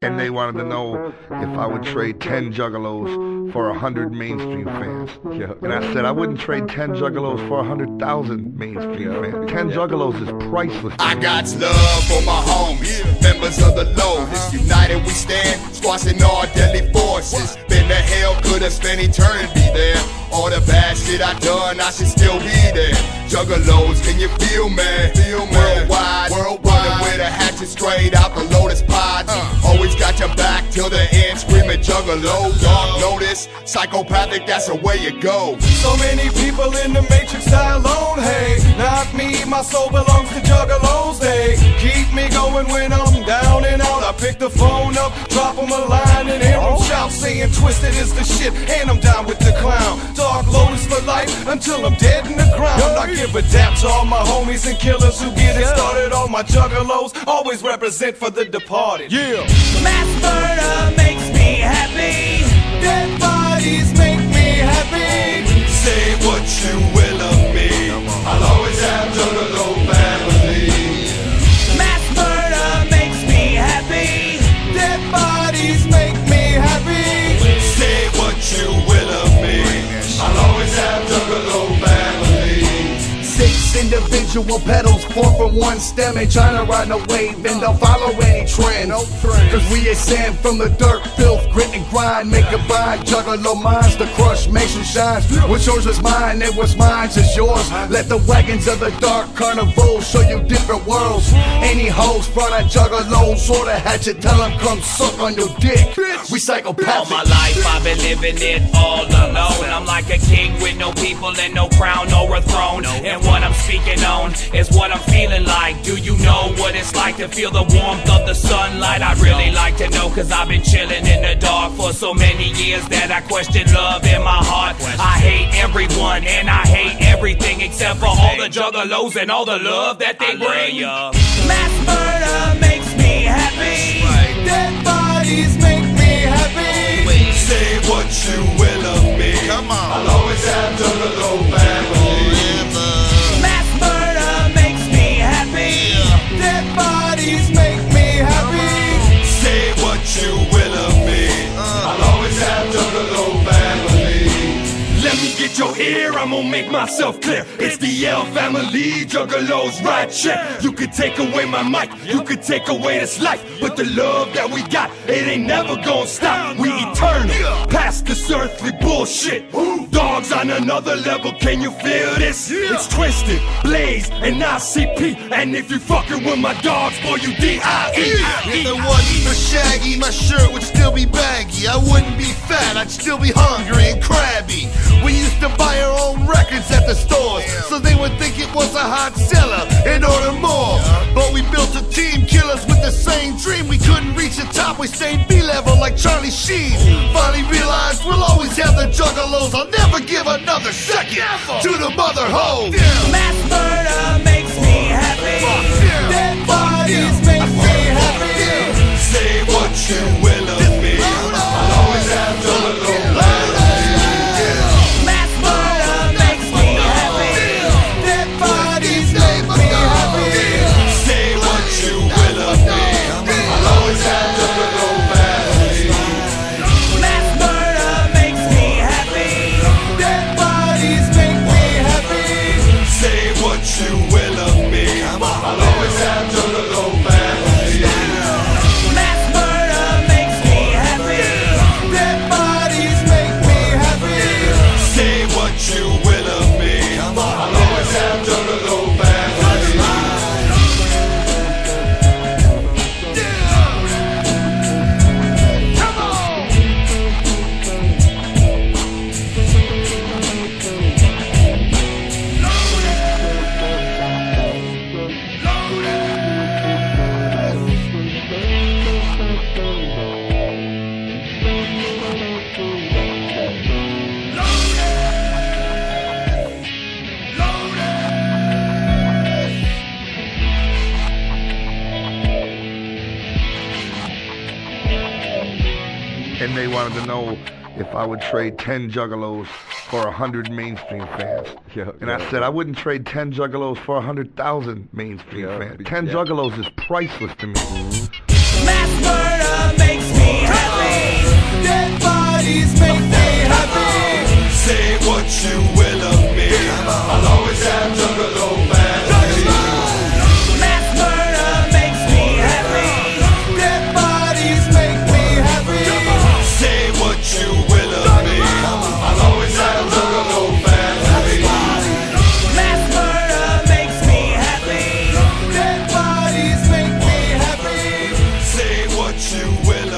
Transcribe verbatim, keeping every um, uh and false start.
And they wanted to know if I would trade ten juggalos for a hundred mainstream fans. Yeah. And I said I wouldn't trade ten juggalos for a hundred thousand mainstream fans. Ten juggalos is priceless. I got love for my homies, members of the Lotus. United we stand, squashing all deadly forces. Been to hell, could've spent eternity there. All the bad shit I done, I should still be there. Juggalos, can you feel me? Feel me? Worldwide, worldwide, with a hatchet straight out the Lotus pods. Uh. Always got your back till the end, screaming juggalo. Dark notice, psychopathic, that's the way you go. So many people in the matrix die alone, hey. Not me, my soul belongs to juggalos, they keep me going when I'm down and out. I pick the phone up, drop them a line, and hear them shout, saying Twisted is the shit, and I'm down with the clown. Dark Lotus for life, until I'm dead in the ground. I give a dap to all my homies and killers who get it started. All my juggalos always represent for the departed. Yeah. Mass murder makes me happy. Dead bodies make me happy. Say what you will of me, I'll always have juggalo family. Mass murder makes me happy. Dead bodies make me happy. Say what you will of me, I'll always have juggalo family. Six individual petals form from one stem. Ain't trying to ride no wave and don't follow any trend. Cause we ascend from the dirt, filth, grit and grind. Make a bind, juggalo minds to crush, mason shines. What's yours is mine, and what's mine is yours. Let the wagons of the dark carnival show you different worlds. Any hoes front at juggalos or the hatchet, tell them come suck on your dick. We psychopathic. All my life I've been living it all alone. I'm like a king with no people and no crown or a throne. And what I'm speaking on is what I'm feeling like. Do you know what it's like to feel the warmth of the sunlight? I'd really like to know, cause I've been chilling in the dark for so many years that I question love in my heart. I hate everyone and I hate everything except for all the juggalos and all the love that they bring. Mass murder makes me happy. Dead bodies make me happy. Say what you will of me, come on, I'll always have juggalo family. Mass murder makes me happy. Dead bodies make me happy. Say what you will of me, I'll always have juggalo family. Let me get your ear, I'm gonna make myself clear. It's the L family, juggalos right check. You could take away my mic, you could take away this life, but the love that we got, it ain't never gonna stop. We eternal, past this earthly bullshit. Dogs on another level, can you feel this? It's Twisted, Blaze, and I C P. And if you fucking with my dogs, boy, you D I E. If it wasn't for Shaggy, my shirt would still be baggy. I wouldn't be fat, I'd still be hungry and crabby. We used to buy our own records at the stores, so they would think it was a hot seller and order more. But we built a team, killers with the same dream. We couldn't reach the top, we stayed B-level like Charlie Sheen. Finally realized we'll always have the juggalos. I'll never give another second to the mother hoe. Mass murder makes me happy. Dead bodies make me happy. Say what you will of me, I'll always have juggalo family. Mass murder makes me happy. Dead bodies make me happy. Say what you will of me, I'll always have juggalo family. Mass murder makes me happy. Dead bodies make me happy. Say what you will of me, I'll always have juggalo family. Mass murder makes me happy. Dead bodies make me happy. Say what you will of me, I'll always have juggalo family. And they wanted to know if I would trade ten juggalos for a hundred mainstream fans. Yeah, and I said I wouldn't trade ten juggalos for a hundred thousand mainstream yeah, fans. Ten yeah. juggalos is priceless to me. Mass murder makes you will